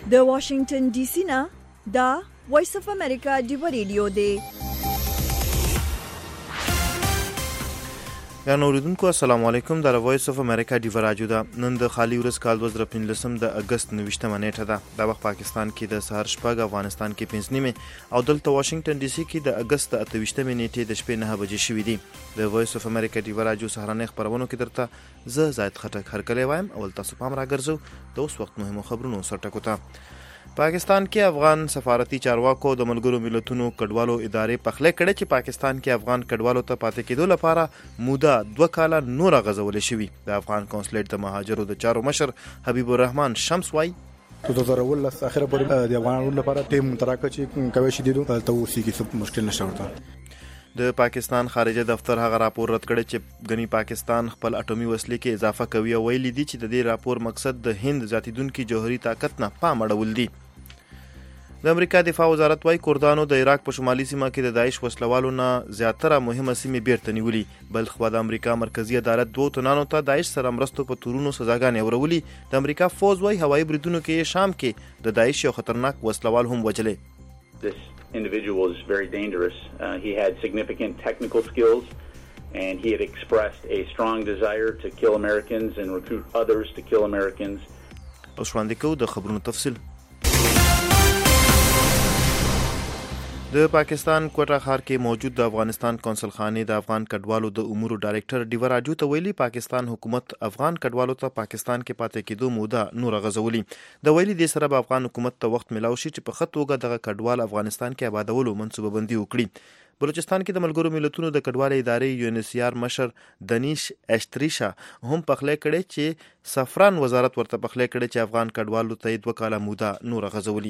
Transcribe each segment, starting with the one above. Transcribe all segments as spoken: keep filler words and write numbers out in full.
د واشنگټن ډي سي نه دا وایس اف امریکا دی ریډیو دی. یا نوریدونکو السلام علیکم. د وایس اف امریکا دی راډیو دا نن د خالی ورځ کال دوه زره پنځلسم د اگست نوشتمه نیټه ده. د وخت پاکستان کې د سهار شپږ، افغانستان کې پنځه نیمه او دلته واشنگټن ډي سي کې د اگست اته ویشتمه نیټه د شپې نه بجې شوې دي. د وایس اف امریکا دی راډیو سهارنې خبرونو کې درته زه زاید خټک هرکلی وایم. اول تاسو پام راګرځو د اوس وخت مهمو خبرونو سره ټکوته. پاکستان کې افغان سفارتي چارواکو د ملګرو ملتونو کډوالو ادارې پخله کړې چې پاکستان کې افغان کډوالو ته پاتې کېدو لپاره موده دوه کاله نور غځولې شوې. د افغان کونسلیټ د مهاجرو د چارو مشر حبیب الرحمن شمس وايي دوه زره ولس اخره پورې د افغانانو لپاره ټیم تراکه چې کوي شدیدو ته وسی کې څه مشکل نشته ورته. د پاکستان خارجه دفتر هغه راپور رد کړی چې غنی پاکستان خپل اټومي وسلې کې اضافه کوي او ویلي دي چې د دې راپور مقصد د هند زیاتیدونکو جوهري طاقت نه پام اړول دي. د امریکا دفاع وزارت وايي کردانو د عراق په شمالي سیمه کې د داعش وسلوالو نه زیاتره مهمه سیمې بیرته نیولي. بل خو د امریکا مرکزی عدالت دوه تنانو ته داعش سره مرستو په تورونو سزاګانې ورولي. د امریکا فوز وايي هوایي بریدونو کې شام کې د داعش یو خطرناک وسلوال هم وجلې. This individual is very dangerous. Uh, he had significant technical skills and he had expressed a strong desire to kill Americans and recruit others to kill Americans. اوس وړاندې کوو د خبرونو تفصیل. د پاکستان کوټه ښار کې موجود د افغانستان قونسل خانه د افغان کډوالو د امور ډایریکټر دیو راجو ته ویلي پاکستان حکومت افغان کډوالو ته پاکستان کې پاتې کېدو موده نور غځولي. د ویلي د سره به افغان حکومت ته وخت ملاوي شي چې په خطوګه دغه کډوال افغانستان کې آبادولو منصوبه بندي وکړي. بلوچستان کې د ملګرو ملتونو د کډوالۍ ادارې یو ان ایس سی آر مشر دنیش اشتریشا هم پخله کړي چې سفران وزارت ورته پخله کړي چې افغان کډوالو ته دوه کاله موده نور غځولي.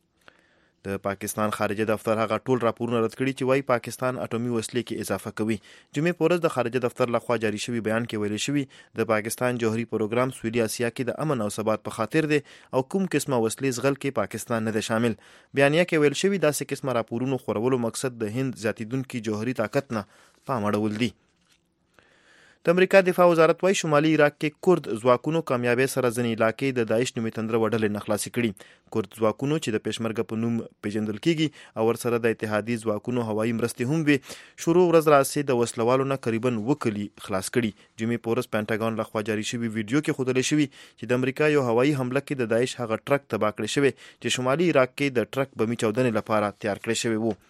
د پاکستان خارجه دفتر هغه ټول راپورونه رد کړي چې وايي پاکستان اټومي وسلې کې اضافه کوي. جمعې په ورځ د خارجه دفتر لخوا جاری شوی بیان کې ویل شوی د پاکستان جوهري پروګرام سویلي اسیا کې د امن او ثبات په خاطر دی او کوم قسمه وسلې زغل کې پاکستان نه دی شامل. بیانیه کې ویل شوی داسې قسمه راپورونو خورولو مقصد د هند زیاتیدونکو جوهري طاقت نه پام اړول دي. د امریکا دفاع وزارت وايي شمالي عراق کې کورد ځواکونو کامیابی سره ځینې علاقې د داعش نومې تندره وډلې نه خلاصې کړي. کورد ځواکونو چې د پېشمرګه په نوم پیژندل کیږي او ورسره د اتحادي ځواکونو هوایي مرستې هم وي شروع ورځ راسي د وسلوالو نه قریبا وکلی خلاص کړي. جمعې په ورځ پینټاګون لخوا جاری شوی ویډیو کې ښودل شوی چې د امریکا یو هوایي حمله کې د داعش هغه ټرک تباه کړی شوی چې شمالي عراق کې د ټرک بمي چاودنې لپاره تیار کړی شوی وو.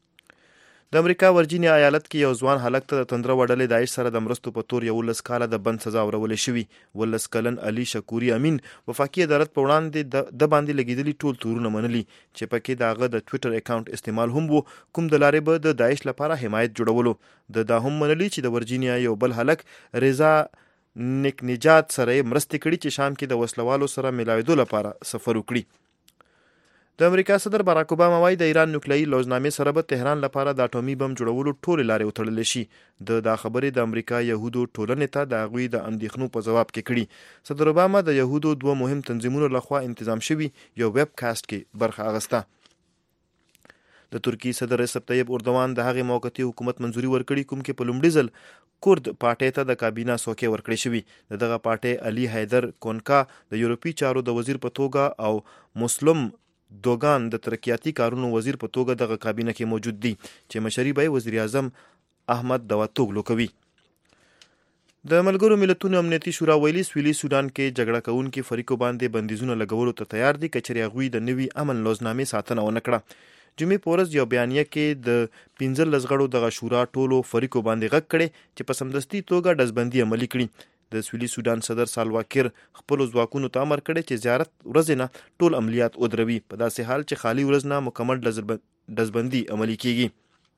د امریکا ورجینیا ایالت کې یو ځوان هلک ته د تندره وډلې داعش سره د مرستو په تور یولس کاله د بند سزا ورولې شوی. ولس کلن علي شکوري امین وفاقي عدالت په وړاندې د باندې لګیدلي ټول تورونه منلي چې پکې داغه د ټویټر اکاونټ استعمال هم وو کوم د لارې به د داعش لپاره حمایت جوړولو. د دا هم منلي چې د ورجینیا یو بل هلک رضا نیک نجات سره مرستې کړي چې شام کې د وسلوالو سره ملاویدو لپاره سفر وکړي. د امریکا صدر باراک اوباما وايي د ایران نوکلیايي لوزنامې سره به تهران لپاره د اټومي بم جوړولو ټول لارې وتړل شي. د دا خبرې د امریکا يهودو ټولنې ته د غوي د اندېښنو په جواب کې کړي. صدر اوباما د يهودو دوه مهم تنظیمونو لخوا تنظیم شوی یو ویب کاست کې برخه اخیسته. د ترکی صدر رجب طیب اردوان د هغې موقتی حکومت منځوري ورکړي کوم کې په لومړي ځل کورد پارټۍ ته د کابینه څوکۍ ورکړې شوی. د دغه پارټۍ علي حیدر کونکا د یورپی چارو د وزیر په توګه او مسلم دوګان د ترقیاتي کارونو وزیر په توګه دغه کابینه کې موجود دي چې مشري به وزیر اعظم احمد داوطوغلو کوي. د ملګرو ملتونو امنیتي شورا ویلي سویلي سودان کې جګړه کوونکي فریقو باندې بندیزونه لګولو ته تیار دي کچري هغوی د نوي امن لوزنامې ساتنه ونه کړه. جمعې په ورځ یو بیانیه کې د پنځلس غړو دغه شورا ټولو فریقو باندې غږ کړي چې په سمدستي توګه ډزبندي عملي کړي. د سویلي سودان صدر سالواکیر خپل ځواکونو ته امر کړی چې زیارت ورځ نه ټول عملیات ودروي په داسې حال چې خالی ورځ نه مکمل ډزبندي عملي کیږي.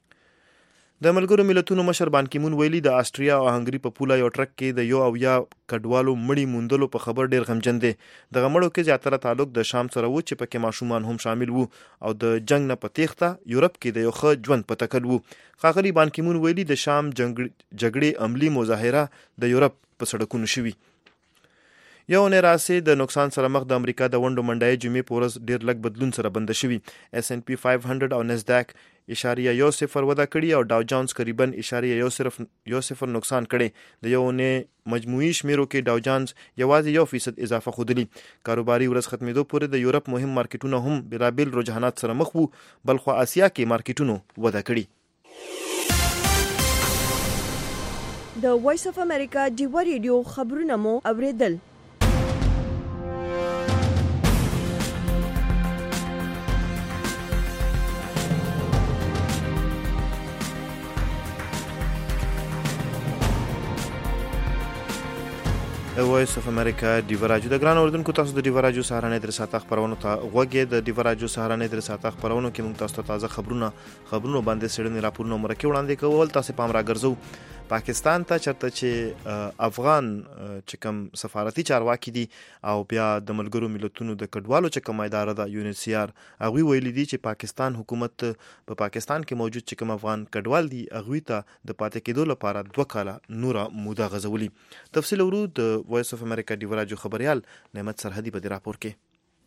د ملګرو ملتونو مشر بان کی مون ویلي د آسټریا او هنګري په پوله یو ټرک کې د یو او یا کډوالو مړی موندلو په خبر ډیر غمجن دی. دغه مړو کې زیاتره تعلق د شام سره و چې پکې ماشومان هم شامل وو او د جنگ نه په تېښته یورپ کې د یو ښه ژوند په تکل وو. ښاغلي بان کی مون ویلي د شام جګړې عملی مظاهره د یورپ په سړکونو شوي. یو نه راسي د نقصان سره مخ د امریکا د ونډو منډای جمعې پورز ډیر لږ بدلون سره بند شوی. اس ان پی پنځه سوه او نزداک اشاریه یو صفر ودا کړی او ډاو جونز قریبا اشاریه یو صرف یو صفر نقصان کړي. د یو نه مجموعي شمیرو کې ډاو جونز یوازې یو فیصد اضافه خودلی. کاروباري ورځ ختمېدو پورې د یورپ مهم مارکیټونه هم بلابل رجحانات سره مخ وو، بل خو اسیا کې مارکیټونو ودا کړي. د وایس اف امریکا ډیوا ریډیو خبرونه مو اوریدل. وایس اف امریکا ډیوا راډیو د ګران اوردونکو تاسو د ډیوا راډیو سهارنۍ در ساته خبرونه ته غوږی. د ډیوا راډیو سهارنۍ در ساته خبرونه کې موږ تاسو ته تازه خبرونه خبرونه باندې سړنی راپورونه مرکه وړاندې کوول. تاسو پام راګرځو پاکستان ته چرته چې افغان چې کوم سفارتي چارواکي دي او بیا د ملګرو ملتونو د کډوالو چې کوم اداره ده یو ان ایچ سی آر هغه ویلي دي چې پاکستان حکومت په پا پاکستان کې موجود چې کوم افغان کډوال دي هغه ته د پاتې کېدو لپاره دوه کاله نور موده غزولي. تفصیل ورود د وایس اف امریکا ډیوا راډیو خبريال نعمت سرحدي په راپور کې.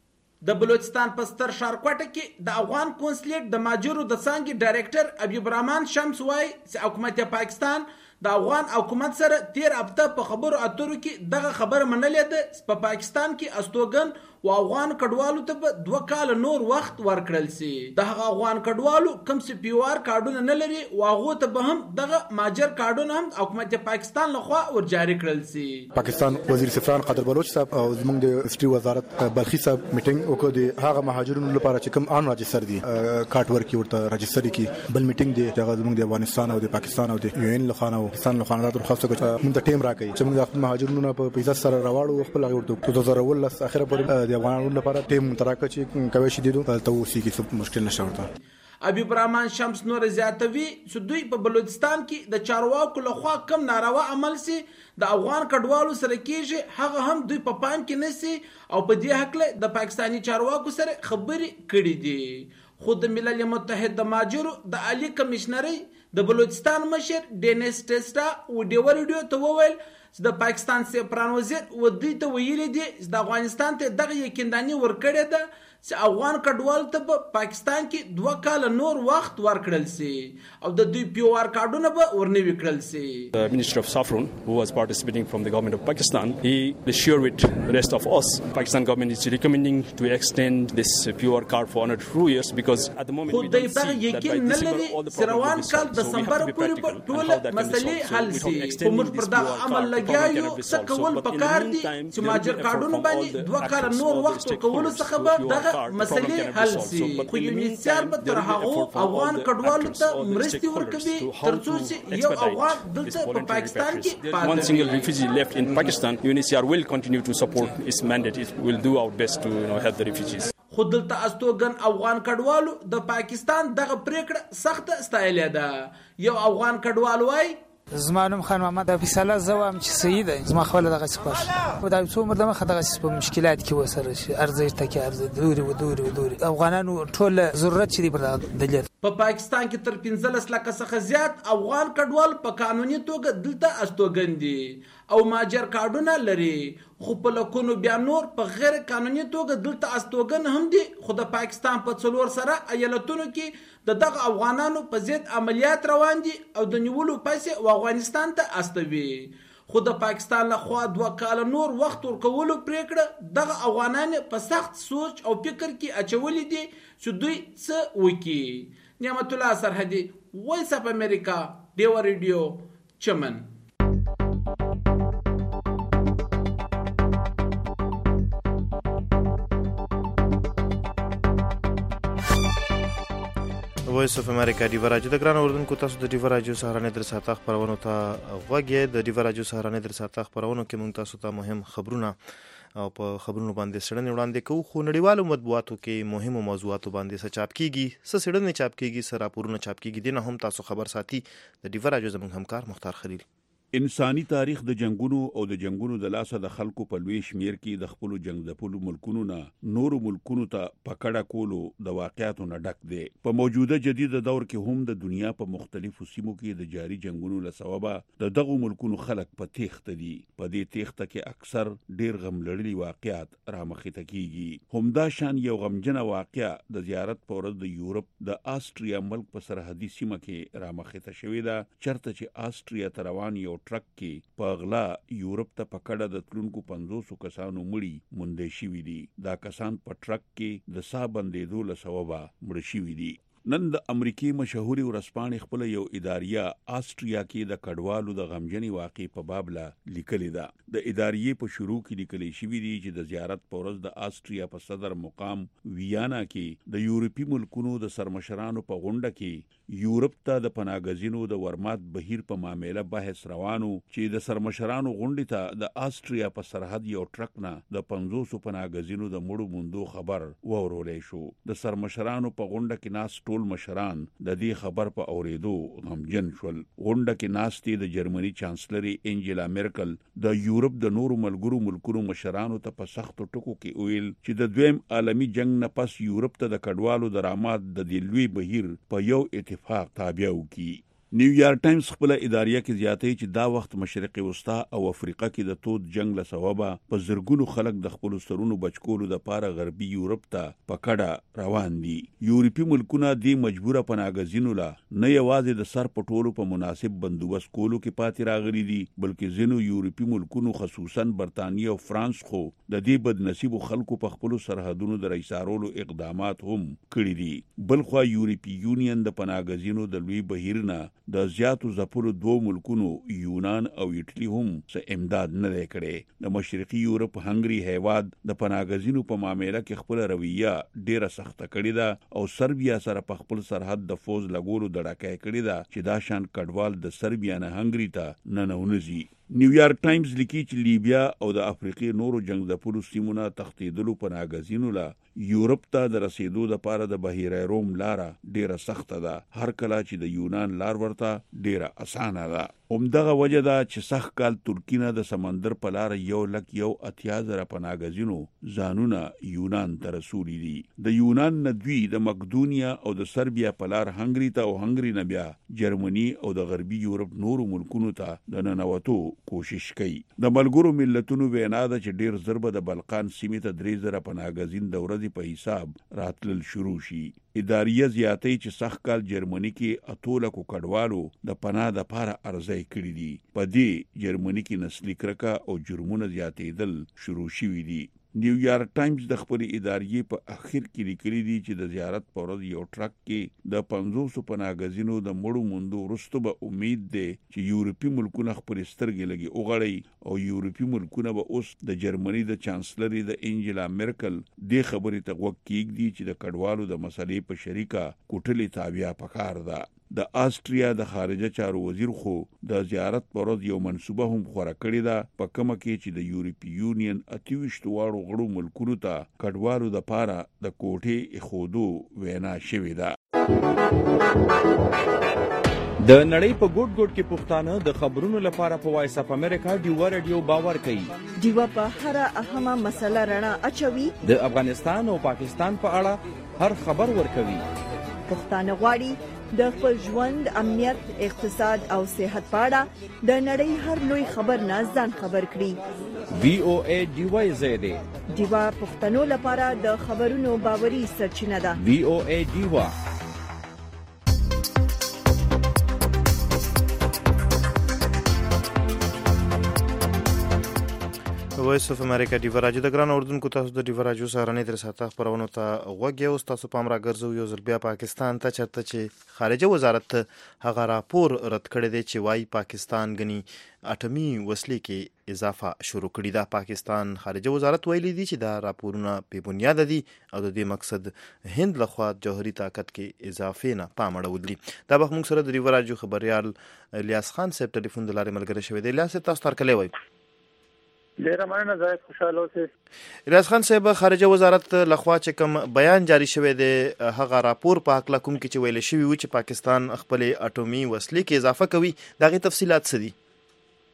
د بلوچستان په ستر ښارکوټه کې د افغان کونسلیټ د ماجرو د څانګې ډایرکټر حبیب الرحمن شمس وایي چې حکومت پاکستان د افغان حکومت سره تیر هفته په خبرو اترو کې دغه خبر منلې ده په پاکستان کې استوګن او افغان کډوالو ته په دوه کال نور وخت ورکړل سي. د هغه افغان کډوالو کوم چې پیوار کارډونه نه لري او هغه ته به هم دغه ماجر کارډونه هم حکومت پاکستان لخوا ورجاري کړل سي. پاکستان وزیر سفران قادر بلوچ صاحب او زموږ د هسټري وزارت بلخي صاحب میټینګ وکړ د هغه مهاجرونو لپاره چې کوم ان راجستر دي کارت ورکی ورته راجستر کی بل میټینګ دی چې هغه زموږ د افغانستان او د پاکستان او د یو ان لخوا او پاکستان لخوا د درخواست کوي موږ ته ټیم راکړي چې موږ د مهاجرونو په پیسې سره راوړو خپل ورته دوه هزار ولس اخره پورې د افغانانو لپاره ټیم متراکه چې کوي شي دي ته اوسې کې مشکل نشته ورته. حبیب الرحمن شمس نور زیاتوي چې دوی په بلوچستان کې د چارواکو لخوا کم ناروا عمل سي د افغان کډوالو سره کېږي هغه هم دوی په پام کې نسی او په دې حق له د پاکستاني چارواکو سره خبرې کړې دي. خو د ملل متحد د ماجرو د عالی کمشنري د بلوچستان مشر ډینیس ټیسټا و ډیوا ریډیو ته وویل چې د پاکستان سفران وزیر و دوی ته ویلي دي چې د افغانستان ته دغه یقینداني ورکړې ده چې افغان کډوال ته په پاکستان کې دوه کال نور وخت ورکړل سي او د دوی پیوار کارډونه به ورنوي کړل سي. The Minister of Saffron, who was participating from the government of Pakistan, he shared with the rest of us. Pakistan government is recommending to extend this P O R card for another two years because at the moment we don't see that by December all the problems will be solved. So we have to be practical and how that can be solved. So we have extending this P O R card, the problem cannot be solved. So but in the meantime, there will be effort from all the actors, all the stakeholders, so P O R مسلې حل سي. خو یو انسان به تر هغه افغان کډوالو ته مرستې ورکوي ترڅو چې یو افغان دلته په پاکستان کې پاتې one single refugee left in Pakistan. U N H C R will continue to support its mandate. It will do our best to you know help the refugees. خو دلته استوګن افغان کډوالو د پاکستان دغه پریکړه سخت ستایلې ده. یو افغان کډوال وای زما نوم خان محمد فیصله زوام چې سید زما خپل دغه سپاش او د څو مر دغه دغه په مشکلات کې وسره شي ارزښت کې ارزښت دوري و دوري و دوري افغانانو ټول ضرورت شي پر دلته په پاکستان کې تر پنځلس لکه څخه زیات افغان کډوال په قانوني توګه دلته استوګن دي او ماجر کارډونه لري خو په لکونو بیا نور په غیر قانوني توګه دلته استوګن هم دي. خو د پاکستان په څلور سره ایالتونو کې د دغه افغانانو په ضد عملیات روان دي او د نیولو پیسې افغانستان ته استوي. خو د پاکستان له خوا دوه کال نور وخت ورکولو پریکړه دغه افغانان په سخت سوچ او فکر کې اچولې دي چې دوی څه وکړي. نعمت الله سرحدي وایس اف امریکا ډیوا ریډیو چمن. وایس اف امریکا ډیوا راډیو د ګران اوردونکو تاسو د ډیوا راډیو سهارنۍ در ساته خبرونه ته غوږی. د ډیوا راډیو سهارنۍ در ساته خبرونه کې موږ تاسو ته مهم خبرونه او په خبرونو باندې سړنې وړاندې کوو. خو نړیوالو مطبوعاتو کې مهمو موضوعاتو باندې څه چاپ کیږي څه سړنې چاپ کیږي څه راپورونه چاپ کیږي دي نه هم تاسو خبر ساتي. د ډیوا راډیو زموږ همکار مختار خلیل انساني تاریخ د جنگونو او د جنگونو د لاسه د خلکو په لوی شمیر کې د خپل جنگ ځپلو ملکونو نه نورو ملکونو ته پکړه کولو د واقعیتو نه ډک دی. په موجوده جدید دور کې هم د دنیا په مختلفو سیمو کې د جاری جنگونو له سببه د دغو ملکونو خلک په تیښته دي. په دې تیښته کې اکثر ډیر غم لړلي واقعیت رامخته کیږي. همدا شان یو غمجنه واقعه د زیارت په ورځ د یورپ د آسټریا ملک په سرحدي سیمه کې رامخته شوې ده، چرته چې آسټریا ته روان یو ټرک کې په غلا یورپ ته پکړه د تلونکو پنځوسو کسانو مړي موندې شوي دي. دا کسان په ټرک کې د ساه بندېدو له سببه مړه شوي دي. نن د امریکای مشهوري ورځپاڼې خپل یو اداریه آسټریا کې د کډوالو د غمجنې واقعې په باب لا لیکلې ده. د اداریې په شروع کې لیکل شوی دی چې د زیارت په ورځ د آسټریا په صدر مقام ویانا کې د یورپی ملکونو د سرمشرانو په غونډه کې یورپ ته د پناهګزینو د ورمات بهیر په معاملې بحث روانو چې د سرمشرانو غونډې ته د آسټریا په سرحد یو ټرک نه د پنځوسو پناهګزینو د مړو موندو خبر وورولې شو. د سرمشرانو په غونډه کې ناس ټول مشران د دې خبر په اوریدو غمجن شول. غونډه کې ناستې د جرمني چانسلري انجلا میرکل د یورپ د نورو ملګرو ملکونو مشرانو ته په سختو ټکو کې ویل چې د دویم عالمي جنگ نه پس یورپ ته د کډوالو د رامات د دې لوی بهیر په یو اتفاق تابع وکړي. نیویارک ټایمز خپل اداریه کې زیاتې چې دا وخت مشرقي وسطا او افریقا کې د تود جنگ له سببه په زرګونو خلک د خپل سرونو بچکولو د پاره غربي یورپ ته پکړه روان دي. یورپی ملکونه د مجبوره پناهګزینو لا نه یوازې د سر پټولو په مناسب بندوبست کولو کې پاتې راغلي دي، بلکې ځینو یورپی ملکونو خصوصا برتانیې او فرانس خو د دې بدنصیبو خلکو په خپل سرحدونو د رئیسارولو اقدامات هم کړي دي. بلخو یورپی یونین د پناهګزینو د لوی بهیر نه د زیاتو ځپلو دوه ملکونو یونان او ایټلی هم څه امداد نه دی کړی. د مشرقي یورپ هنګري هیواد د پناهګزینو په معاملې کې خپل رویه ډیره سخته کړې ده او سربیا سره په خپل سرحد د فوز لګولو دړکې کړې ده چې دا شان کډوال د سربیا نه هنګري ته نه نونځي. نیویارک ټایمز لیکي چې لیبیا او د افریقي نورو جنگ ځپلو سیمونه تښتېدلو پناهګزینو لا یورپ ته د رسیدو لپاره د بحیره روم لاره ډیره سخته ده، هر کله چې د یونان لار ورته ډیره اسانه ده. همدغه وجه ده چې سخت کال ترکیه د سمندر په لار یو لک یو اتیا زره پناهګزینو ځانونه یونان ته رسولي دي. د یونان نه دوی د مقدونیا او د سربیا په لار هنګري ته او هنګري نه بیا جرمني او د غربي یورپ نورو ملکونو ته د ننوتو کوشش کوي. د ملګرو ملتونو وینا ده چې ډیر ضربه د بلقان سیمې ته درې زره پناهګزین د ورځې په حساب راتلل شروع شي. اداریه زیاتې چې سخت کال جرمني کې اتولکو کډوالو د پناه د پاره ارزای کړی دي. په دې جرمني کې نسلي کرکه او جرمونه زیاتېدل شروع شوي دي. نیویارک ټایمز د خپل اداریې په اخر کې لیکلي دي چې د زیارت په ورځ یو ټرک کې د پنځوسو پناهګزینو د مړو موندو وروسته به امید دی چې یورپي ملکونه خپل سترګې لګي وغړي او یورپي ملکونه به اوس د جرمني د چانسلري د انجلا میرکل دې خبرې ته غوږ کېږدي چې د کډوالو د مسلې په شریکه کوټلې تابع پکار ده. د آسټریا د خارجه چارو وزیر خو د زیارت پر ورځ یو منسوبه هم خورا کړې ده په کومه کې چې د یورپی یونین اتیوشت واړو غړو ملکونو ته کډوالو د پاره د کوټې اخودو وینا شوې ده. د نړۍ په ګوټ ګوټ کې پښتانه د خبرونو لپاره په وایس اف امریکا ډیوا رادیو باور کوي. ډیوا په هر اهمه مسله رڼا اچوي. د افغانستان او پاکستان په اړه هر خبر ورکوي. پښتانه غواړي د خپل ژوند، امنیت، اقتصاد او صحت په اړه د نړۍ هر لوی خبر نه ځان خبر کړي. وی او ای ډیوا زیاده ډیوا پښتنو لپاره د خبرونو باوري سرچینه ده. وی او ای ډیوا. وایس اف امریکا ډیوا راجو د ګران اردوونکو تاسو د ډیوا راجو سهارنۍ تر ساته خبرونه ته غوږ یو تاسو پام را ګرځو یو ځل بیا پاکستان ته چرته چې خارجه وزارت هغه راپور رد کړی دی چې وايي پاکستان غني اټومي وسلې کې اضافه شروع کړې ده. پاکستان خارجه وزارت ویلي دی چې دا راپورونه بې بنیاده دي او د دې مقصد هند لخوا جوهري طاقت کې اضافه نه پام اړول دي. دا به موږ سره د ډیوا راجو خبريال الیاس خان صاحب ټلیفون د لارې ملګری شوی دی. الیاس تاسو تر کله وای ډیره مننه زه خوشاله اوسم. الیاس خان صاحب خارجه وزارت لخوا چې کوم بیان جاری شوی دی هغه راپور په حق کوم کې چې ویل شوی و چې پاکستان خپل اټومي وسلې کې اضافه کوي دغه تفصيلات څه دي؟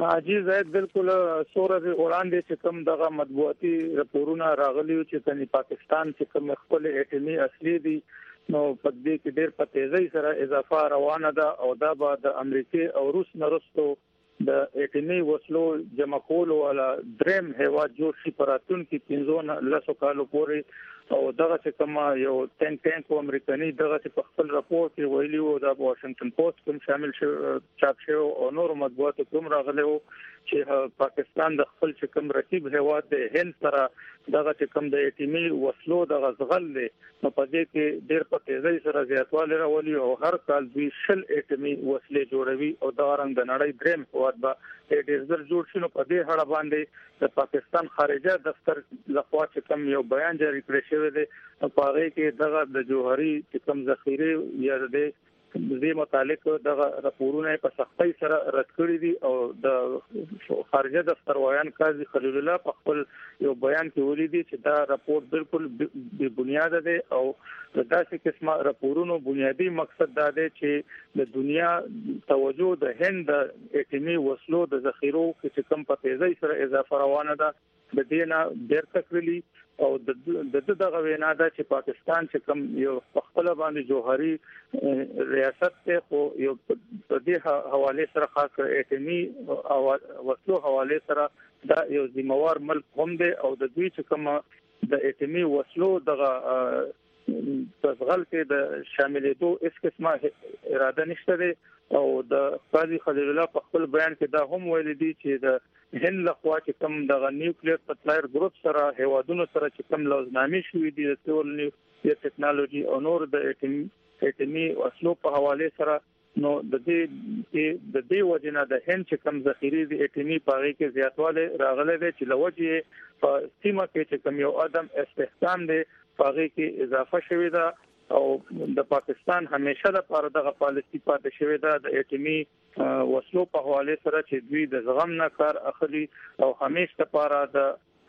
حاجی زید بالکل سورې وړاندې چې کوم دغه مطبوعاتي راپورونه راغلي چې کني پاکستان چې کوم خپل اټومي اصلي دي نو په دې کې ډېر په تیزی سره اضافه روانه ده او دا به د امریکای او روس نرستو د اټومي وسلو جمع کول ولا دریم هیواد جوړ شي پراتون کې پنځونه لسو کالو پورې او دغه چې کوم یو ټینک ټینک امریکایي دغه چې په خپل راپور کې ویلي وو د واشنگټن پوسټ کوم شامل شو چاپ شو او نور مطبوعات کوم راغلي وو چې پاکستان د خپل چې کوم رقیب هیواد د هند سره دغه چې کوم د اټومي وسلو د غزغل له په دې کې ډېر په تیزی سره زیاتوالی راولي او هر کال دوی شل اټومي وسلې جوړوي او دا رنګ د نړۍ دریم هیواد به ډېر زر جوړ شي نو په دې اړه باندې د پاکستان خارجه دفتر لخوا چې کوم یو بیان جاری کړی شوی دی په هغه کې دغه د جوهري چې کوم ذخیره یا د دې متعلق دغه راپورونه په سختۍ سره رد کړی دي او د خارجه دفتر وایان قاضي خلیل الله په خپل یو بیان کې ویلي دي چې دا راپور بالکل بې بنیاد دی او داسې قسمه راپورونو بنیادی مقصد دا دی چې د دنیا توجه د هند د اټومي وسلو د ذخیرو چې کوم په تیزی سره اضافه روانه ده د دې نه ډېر تکلیفي او د دغه وینا ده چې پاکستان چې کوم یو خپل باندې جوهري ریاست ته خو یو په دې حواله سره خاص اټومي وسلو حواله سره دا یو ذمہوار ملک هم دی او د دوی چې کوم د اټومي وسلو دغه تسغل کې د شاملېدو اس قسمه اراده نشته دی او د قاضي خلیل الله په خپل بیان کې دا هم ویل دي چې د هند لخوا چې کوم د نیوکلیر سپلایر ګروپ سره هیوادونو سره چې کوم لوزنامې شوې دي د سیول نیوکلیر ټیکنالوژي او نور د اټومي وسلو په حواله سره نو د دې د دې وجنه د هند چې کوم ذخیره د اټومي پاغي کې زیاتواله راغله دي چې لوجه په سیمه کې چې کوم یو عدم استحکام دي پاغي کې اضافه شوې ده او د پاکستان همیشه د پاره دغه پالیسی پاتې شوې ده د اټومي وسلو په حواله سره چې دوی د زغم نه کار اخلي او همیشه لپاره د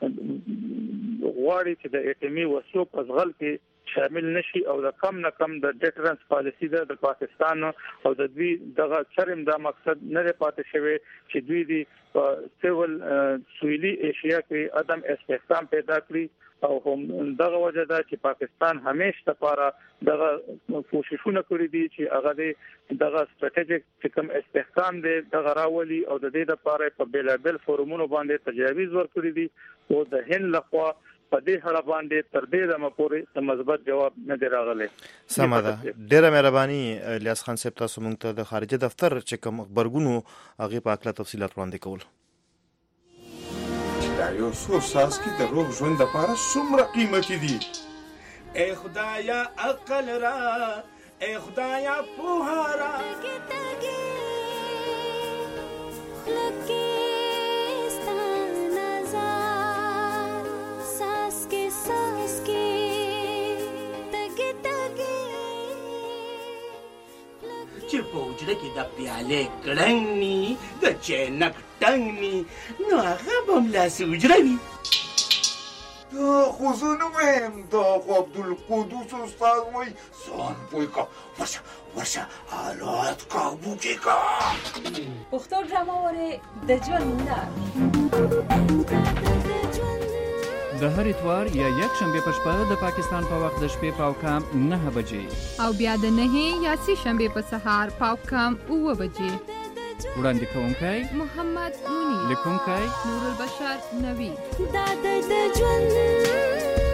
غواړي چې د اټومي وسلو په ځغل کې شامل نشي او د کم نه کم د ډیټرنس پالیسی ده د پاکستان او د دوی دغه چرم دا مقصد نه پاتې شوی چې دوی دی په سیول سویلي ایشیا کې عدم استحکام پیدا کړی او هم دغه وجه ده چې پاکستان همیشه لپاره دغه کوششونه کړې دي چې هغه دغه ستراتیژیک چې کوم استحکام دی دغه راولي او د دې لپاره په بیلابل فورمونو باندې تجاویز ورکړي دي او د هند لخوا په دې اړه باندې تر دې دمه پورې مثبت جواب نه دی راغلی. سمه ده. ډېره مهرباني الیاس خان صاحب، تاسو موږ ته د خارجه دفتر چې کوم خبرګونو هغه په اړه تفصیلات وړاندې کول. دا یو څو ساس کې د روغ ژوند لپاره څومره قیمتي دي. اے خدایا عقل را، اے خدایا پوها را، چې په وجره کې د پیالې کړنګ نی د چینک ټنګ نی نو هغه به ملاسې وجره وي. دا خو زه نه وایم، دا خو عبدالقدوس استاد وایي ځان پوه کا ورشه ورشه حالات کابو کې کا. پښتو ډرامه وره د ژوند لار د هر اتوار یا یک شنبه په شپه د پاکستان په وخت د شپې پاو کام نه بجې او بیا د نه یا سی شنبه په سهار پاو کام اوه بجې. وړاندې کوونکی محمد مونی، لیکونکی نور البشر نوی. دا د ژوند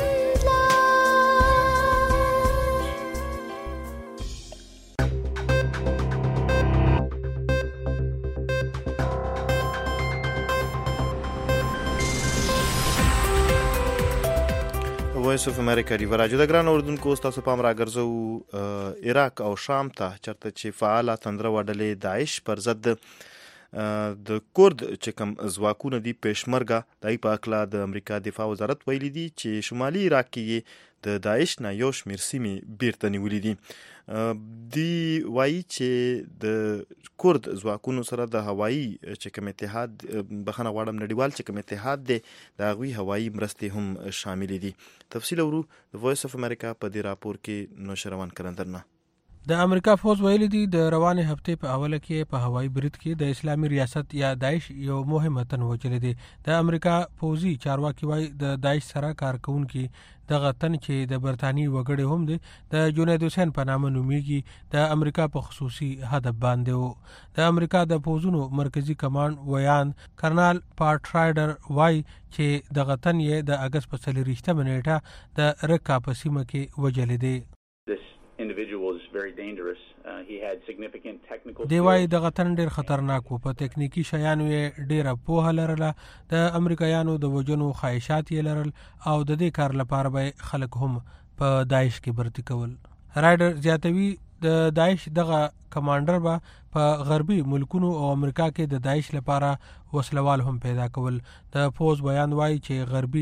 وایس اف امریکا دی ورجو د ګران اردوونکو تاسو پام راګرځو عراق او شام ته چرته چې فعال تندره وډلې داعش پر ضد د کورد چې کوم ځواکونه دي پېشمرګه دای په اکلا د امریکا دفاع وزارت ویلي دي چې شمالي عراق کې د داعش نه یو شمېر سیمې بیرته نیولې دي. دی وایي چې د کورد ځواکونو سره د هوایي چې کوم اتحاد بخنه غواړم نړیوال چې کوم اتحاد دی د هغوی هوایي مرستې هم شامل دي. تفصیل ورو د وایس اف امریکا په دې راپور کې نوشروان کرندرنه. د امریکا فوز ویلي دي د روانې هفتې په اوله کې په هوایي برید کې د اسلامي ریاست یا داعش یو مهمه تن وژلی دی. د امریکا پوځي چارواکي وایي د داعش سره کار کوونکي دغه تن چې د برتانیې وګړی هم دی د جنید حسین په نامه نومیږي د امریکا په خصوصي هدف باندې و. د امریکا د پوځونو مرکزی کمانډ ویان کرنل پارټ رایډر وایي چې دغه تن یې د اګست په څلرویشتمه نیټه د رکا په سیمه کې وژلی دی. دی وایي دغه تن ډېر خطرناک و، په تکنیکی شیانو یې ډېره پوهه لرله، د امریکایانو د وژنو خواهشات یې لرل او د دې کار لپاره به خلک هم په داعش کې برتی کول. رایډر زیاتوي د داعش دغه کمانډر به په غربي ملکونو او امریکا کې د داعش لپاره وسلوال هم پیدا کول. د پوز بیان وایي چې غربي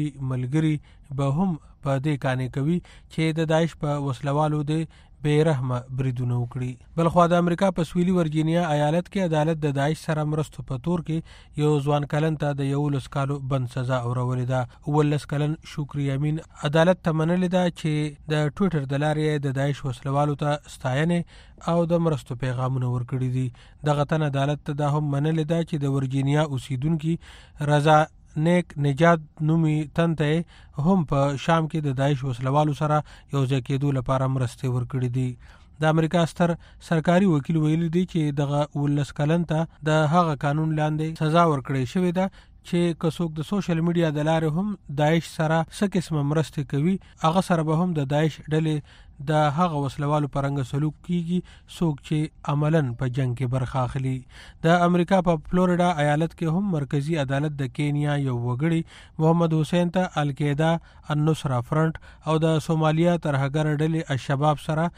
ملګري به هم په دې کانې کوي چې د داعش په وسلوالو د بې رحمه بریدونه وکړي. بلخوا د امریکا په سویلي ورجینیا ایالت کې عدالت د داعش سره مرستو په تور کې یو ځوان کلن ته د یولس کالو بند سزا اورولې ده. اوولس کلن شکری امین عدالت ته منلې ده چې د ټویټر د لارې د داعش وسلوالو ته ستاینې او د مرستو پیغامونه ورکړي دي. دغه تن عدالت ته دا هم منلې ده چې د ورجینیا اوسیدونکي رضا نیک نجات نومي تن ته هم په شام کې د داعش وسلوالو سره یو ځای کېدو لپاره مرستې ورکړي دي. د امریکا ستر سرکاري وکیل ویلي دی چې دغه اوولس کلن ته د هغه قانون لاندې سزا ورکړې شوې ده چې که څوک د سوشل میډیا د لارې هم داعش سره څه قسمه مرستې کوي، هغه سره به هم د داعش ډلې د هغه وسلوالو پرنګ سلوک کیږي څوک چې عملاً په جنگ کې برخه اخلي. د امریکا په فلوریډا ایالت کې هم مرکزی عدالت د کینیا یو وګړي محمد حسین ته القاعده، النصره فرنٹ او د سومالیا ترهګر ډلې الشباب سره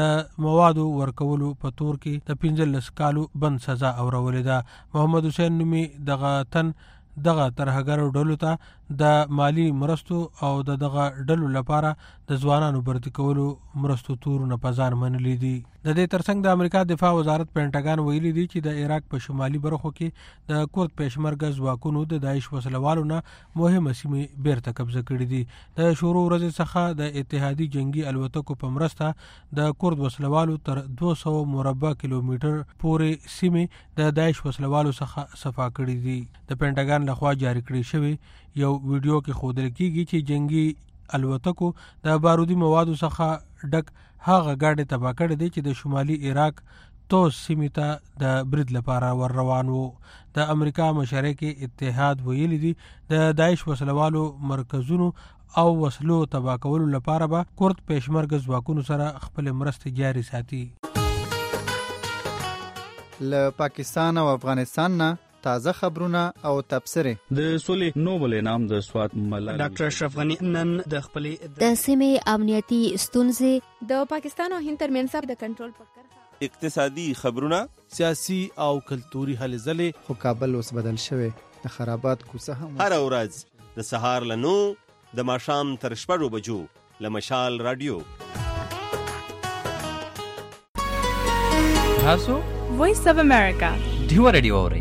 د موادو ورکولو په تور کې د پنځلس کالو بند سزا اورولې ده. محمد حسین نومي دغه تن دغه ترهګرو ډلو ته د مالی مرستو او د دغه ډلو لپاره د ځوانانو برتی کولو مرستو تورونه په ځان منلي دي. د دې ترڅنګ د امریکا دفاع وزارت پینټاګان ویلي دی چې د عراق په شمالي برخو کې د کورد پېشمرګه ځواکونو د داعش وسلوالو نه مهمه سیمې بیرته قبضه کړې دي. د شروع ورځې څخه د اتحادي جنگي الوتکو په مرسته د کورد وسلوالو تر دوه سوه مربع کیلومتر پورې سیمې د داعش وسلوالو څخه صفا کړې دي. د پینټاګان لخوا جاری کړی شوی یو ویډیو کې ښودل کیږي چې جنگي الوتکو د بارودي موادو څخه ډک هغه ګاډي تباه کړی دی چې د شمالي عراق توس سیمې ته د برید لپاره ور روان وو. د امریکا مشرک اتحاد ویلي دي د داعش وسلوالو مرکزونو او وسلو تباه کولو لپاره به کورد پېشمرګه ځواکونو سره خپل مرستې جاري ساتي. له پاکستان او افغانستان نه تازه خبرونه او تبصره. د سولې نوبل انعام د سوات ملالۍ ډاکټر اشرف غنی نن د خپلې د سیمې امنیتي ستونزې د پاکستان او هند ترمنځ د کنټرول په کرښه اقتصادي خبرونه، سیاسي او کلتوري هلې ځلې. خو کابل اوس بدل شوی، د خرابات کوڅه هم هر ورځ د سهار له نو د ماښام تر شپږو بجو له مشال رادیو. تاسو وایس اف امریکا ډیو رادیو اورئ.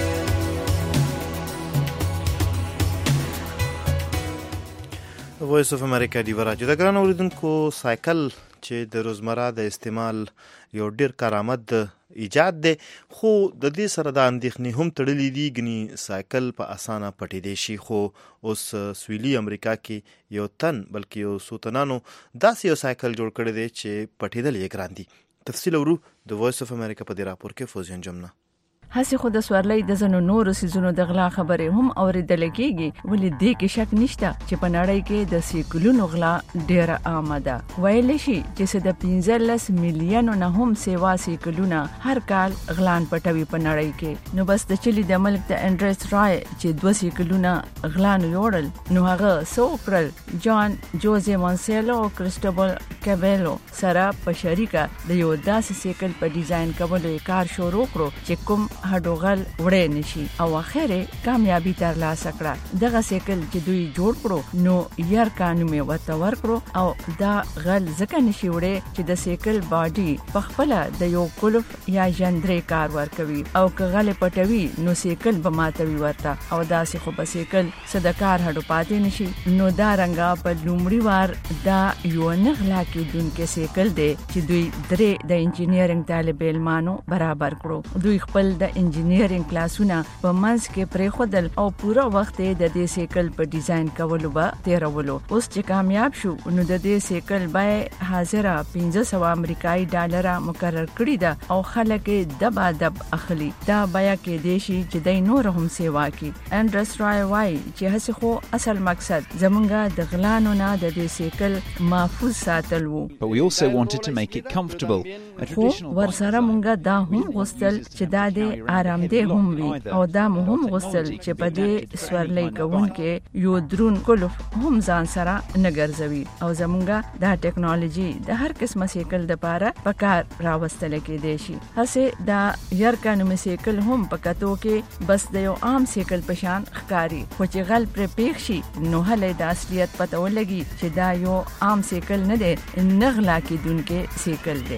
وایس اف امریکا دی ورجو د ګران اوریدونکو سایکل چې د روزمره د استعمال یو ډیر کارآمد ایجاد دی، خو د دې سره د اندېښنې هم تړلې دي ګنې سایکل په اسانه پټېدی شي. خو اوس سویلي امریکا کې یو تن بلکې یو څو تنانو داسې یو سایکل جوړ کړی دی چې پټېدل یې ګران دي. تفصیل اورو د وایس اف امریکا په دې راپور کې فوزیان جمنه. هسې خو د سورلۍ د ځینو نورو څیزونو د غلا خبرې هم اورېدل کېږي، ولې دې کې شک نشته چې په نړۍ کې د سیکلونو غلا ډېره عامه ده. ویلی شي چې څه د پنځلس میلیونو نه هم سیوا سیکلونه هر کال غلان پټوي په نړۍ کې. نو بس د چلی د ملک د انډریس رای چې دوه سیکلونه غلان یوړل، نو هغه څه وکړل؟ جان جوزې مونسیلو او کرسټوبل کابیلو سره په شریکه د یو داسې سیکل په ډیزاین کولو یې کار شروع کړو چې کوم هډوغل وړې نشي او اخر کامیابی ترلاسه کړه. دغه سیکل چې دوی جوړ کړو نو یار قانون می وته ورکړو او دا غل ځکه نشي وړې چې د سیکل باډي په خپل د یو کلف یا ژوندري کار ورکوي او که غل پټوي نو سیکل به ماتوي ورته او دا سه خو به سیکل صدکار هډو پاتې نشي. نو دا رنګه په لومړي وار دا یو نغلا کې دن کې سیکل دی چې دوی درې د انجینیرینګ طالب علمانو برابر کړو. دوی خپل د انجینیرینګ کلاسونه په منځ کې پرې خودل او پورا وخت د دې سیکل په ډیزاین کولو به تیرولو. اوس چې کامیاب شو نو د دې سیکل بای حاضره پنځه سوه امریکایي ډالر مقرر کړی ده او خلک دبا دب اخلي. دا بیا کې دیشي چې دای نور هم سیوا کی. انډرس رای وای چې هڅه خو اصل مقصد زمونږه د غلانو نه د دې سیکل محفوظ ساتل وو. But we also wanted to make it comfortable. A traditional ورسره مونږه دا هم غوښتل چې دا د آرامدې هم وي او دا هم غوښتل چې په دې سورلۍ کوونکې یو درون کلف هم ځان سره نه ګرځوي او زمونږه دا ټیکنالوژي د هر قسمه سیکل د پاره پکار راوستل کې دی شي. هسه دا یارکانو سیکل هم پکاتو کې بس د یو عام سیکل پشان ښکاری خو چې غل پر پیښ شي نو هله د اصلیت پته ولګي چې دا یو عام سیکل نه دی نغلا کې دونکو سیکل دی.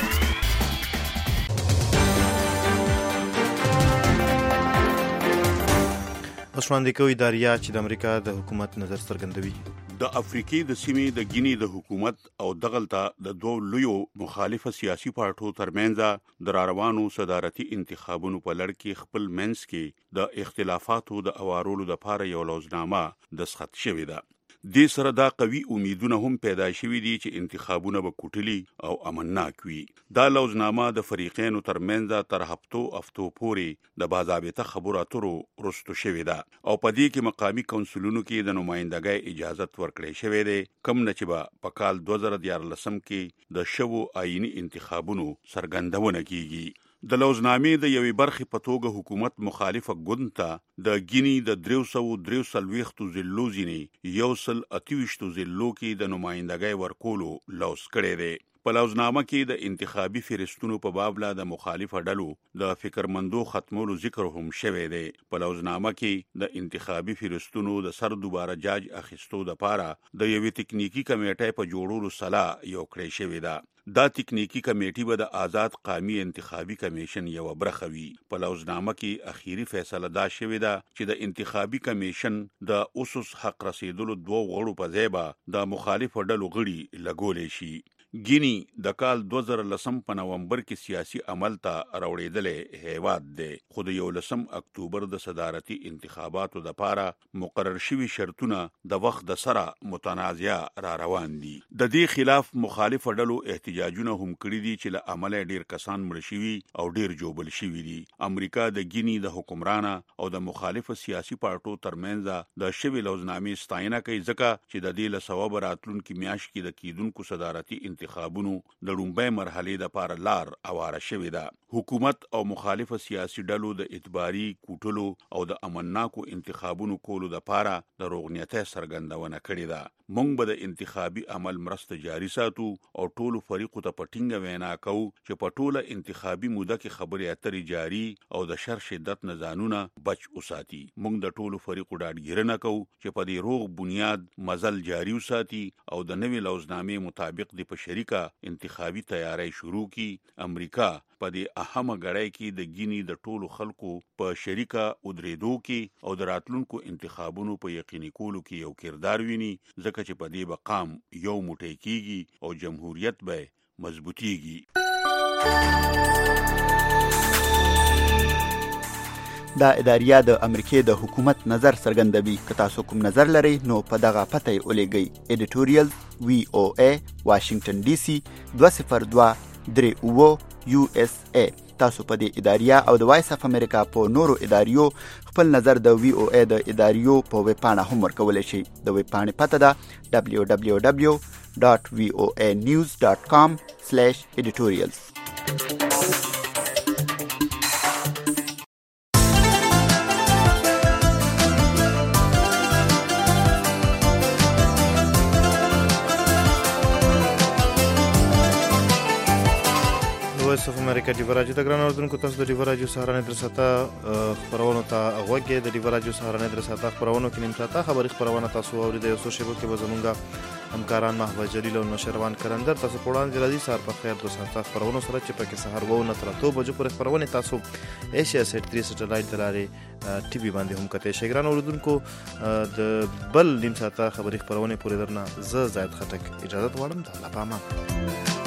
اوسمانده کوي داریا چې د امریکا د حکومت نظر څرګندوي. د افریقې د سیمې د ګینی د حکومت او دغلطه د دوه لویو مخالفه سیاسي پارټو ترمنځ د روانو صدارتي انتخابونو په لړ کې خپل منځ کې د اختلافاتو د اوارولو لپاره یو لوزنامه دستخط شوې ده. د سره دا قوي امیدونه هم پیدا شوي دي چې انتخابونه به کوټلي او امنناک وي. دا لوزنامه د فریقینو ترمنځ تر هفتو افتو پورې د باضابطه خبرو اترو رستو شوې ده او په دې کې مقامی کونسلونو کې د نمائندګۍ اجازه ورکړې شوې ده کم نه چې به په کال دوه زره دیارلسم کې د شوو آئینی انتخابونو څرګندونه کیږي. د لوزنامې د یوې برخې په توګه حکومت مخالفه ګوند ته د ګینی د دریو سوو دریو څلوېښتو ضلعو ځینې یو سل اته ویشتو ضلعو کې د نمائندګۍ ورکولو لوز کړی دی. په لوزنامه کې د انتخابي فهرستونو په بابله د مخالفه ډلو د فکرمندو ختمولو ذکر هم شوی دی. په لوزنامه کې د انتخابي فهرستونو د سر دوباره جاج اخیستو لپاره د یوې تکنیکی کمیټې په جوړولو سلا یو کړی شوی ده. دا تکنیکی کمیټي به د آزاد قومي انتخابي کمیشن یو برخه وي. په لوزنامه کې اخیری فیصله دا شوې ده چې د انتخابي کمیشن د اوسوس حق رسیدلو دوه غړو په ځای به د مخالفو ډلو غړي لګولې شي. ګینی د کال دوه زره لسم په نومبر کې سیاسي عمل ته راوړېدلې هیواد دی خو د یولسم اکتوبر د صدارتي انتخاباتو لپاره مقرر شوي شرطونه د وخت د سره متنازعه را روان دي. د دې خلاف مخالفو ډلو احتجاجونه هم کړي دي چې له امله ډیر کسان مړ شوي او ډیر جوبل شوي دي. امریکا د ګینی د حکمرانه او د مخالفو سیاسي پارټو ترمنځ د شوي لوزنامې ستاینه کوي ځکه چې د دې له ثواب راتلونکي میاشت کې د کیدونکو صدارتي انتخابونو د لومړۍ مرحلې لپاره لار اواره شوې ده. حکومت او مخالفه سیاسي ډلو د اعتباري کوټلو او د امنناکو انتخابونو کولو لپاره د روغنیته څرګندونه کړې ده. موږ به د انتخابي عمل مرسته جاري ساتو او ټولو فریقو ته پټینګ وینا کوو چې په ټوله انتخابي موده کې خبرې اترې جاري او د شر شدت نه ځانونه بچ وساتي. موږ د ټولو فریقو ډاډګیرنه کوو چې په دې روغ بنیاد مزل جاري وساتي او د نوې لوزنامې مطابق د په شریکه انتخابي تیاری شروع کی. امریکا په دې اهمه غړی کې د ګینی د ټولو خلکو په شریکه ودریدو کې او د راتلونکو انتخابونو په یقیني کولو کې یو کردار ویني ځکه چې په دې مقام یو موټی کیږي او جمهوریت به مضبوطیږي. دا اداریه د امریکای د حکومت نظر څرګندوي. که تاسو کوم نظر لرئ نو په دغه پته یې ولېږئ. ایډیټوریال وی او ای واشنگټن ډي سي دوه صفر دوه درې اووه یو اس ای. تاسو په دې اداریه او د وایس اف امریکا په نورو اداریو خپل نظر د وی او ای د اداریو په ویب پاڼه هم ورکولی شئ. د ویب پاڼې پته ده دبلیو دبلیو دبلیو ډاټ وی او ای نیوز ډاټ کام سلیش ایډیټوریالز. وایس اف امریکا ډیو راجو د ګران اوردونکو تاسو د ډیو راجو سهارنې درسته خبرونه ته غوږی د ډیو راجو سهارنې درسته خبرونه کې نیم ساعته خبري خبرونه تاسو اورئ د یو څو شیبو کې به زمونږ همکاران محمد جلیل او نشروان کرندر تاسو په وړاندې راځي سار په خیر د ساعته خبرونه سره چې پکې سهار وو نه تر اتو بجو پورې خبرونه تاسو ایشیا سیټ تری سټلایټ دلاره ټي وي باندې هم کته شي ګران اوردونکو د بل نیم ساعته خبري خبرونه پورې درنه ز زائد خټک اجازه غواړم د الله پامان